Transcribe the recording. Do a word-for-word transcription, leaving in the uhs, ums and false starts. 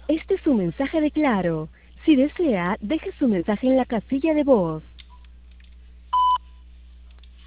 Este es su mensaje de Claro. Si desea, deje su mensaje en la casilla de voz.